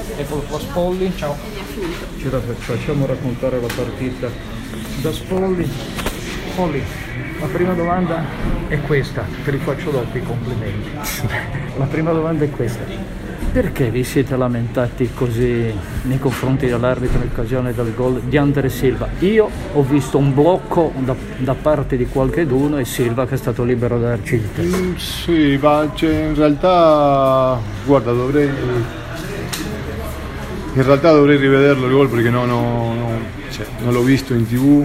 Eccolo qua Spolli, ciao. Ci facciamo raccontare la partita da Spolli. Spolli, la prima domanda è questa, te li faccio dopo i complimenti. La prima domanda è questa. Perché vi siete lamentati così nei confronti dell'arbitro in occasione del gol di Andre Silva? Io ho visto un blocco da parte di qualcheduno e Silva che è stato libero da darci il testa. Sì, ma in realtà, guarda, dovrei rivederlo il gol perché non l'ho visto in TV.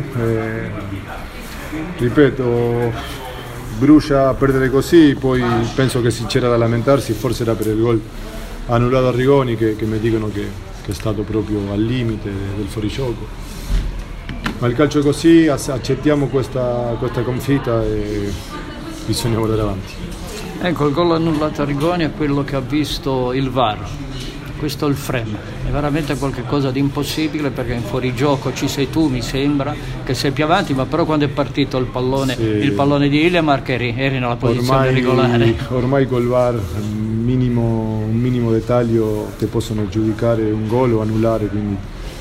Ripeto, brucia a perdere così, poi penso che se c'era da lamentarsi forse era per il gol annullato a Rigoni che mi dicono che è stato proprio al limite del fuorigioco. Ma il calcio è così, accettiamo questa sconfitta e bisogna guardare avanti. Ecco, il gol annullato a Rigoni è quello che ha visto il VAR. Questo è il frame, è veramente qualcosa di impossibile perché in fuorigioco ci sei tu, mi sembra che sei più avanti, ma però quando è partito il pallone, sì, il pallone di Iliemark eri nella posizione regolare. Ormai col VAR un minimo dettaglio che possono giudicare un gol o annullare, quindi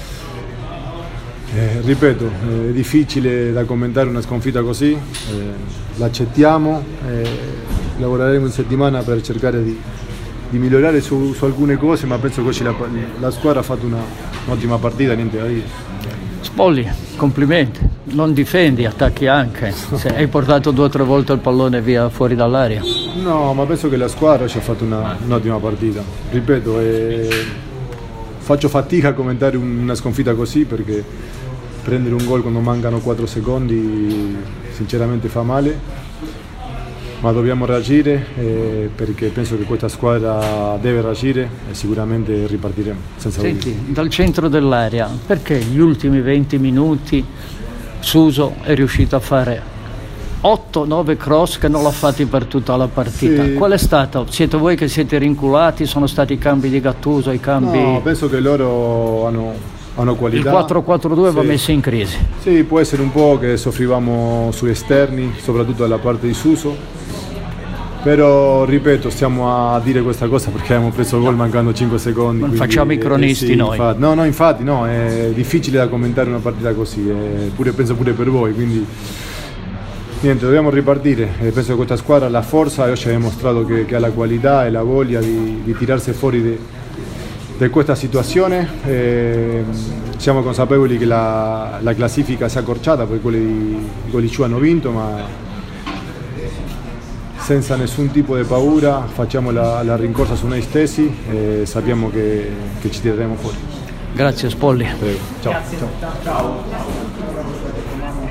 ripeto, è difficile da commentare una sconfitta così, l'accettiamo, lavoreremo in settimana per cercare di migliorare su alcune cose, ma penso che oggi la squadra ha fatto un'ottima partita, niente da dire. Spolli, complimenti, non difendi, attacchi anche. Se hai portato 2 o 3 volte il pallone via fuori dall'area. No, ma penso che la squadra ci ha fatto un'ottima partita. Ripeto, faccio fatica a commentare una sconfitta così perché prendere un gol quando mancano 4 secondi sinceramente fa male. Ma dobbiamo reagire perché penso che questa squadra deve reagire e sicuramente ripartiremo senza dubbio. Senti, dal centro dell'area, perché gli ultimi 20 minuti Suso è riuscito a fare 8-9 cross che non l'ha fatti per tutta la partita? Sì. Qual è stato? Siete voi che siete rinculati? Sono stati i cambi di Gattuso, i cambi... No, penso che loro hanno qualità. Il 4-4-2 va messo in crisi. Sì, può essere un po' che soffrivamo sugli esterni, soprattutto dalla parte di Suso. Però ripeto, stiamo a dire questa cosa perché abbiamo preso il gol mancando 5 secondi. Non facciamo i cronisti sì, noi. Infatti, è difficile da commentare una partita così, penso pure per voi, quindi niente, dobbiamo ripartire. Penso che questa squadra ha la forza e oggi ha dimostrato che ha la qualità e la voglia di tirarsi fuori da questa situazione. Siamo consapevoli che la classifica si è accorciata perché quelli di Ciù hanno vinto, ma senza nessun tipo di paura facciamo la rincorsa su noi stessi e sappiamo che ci tireremo fuori. Grazie Spolli. Prego. Ciao. Grazie. Ciao.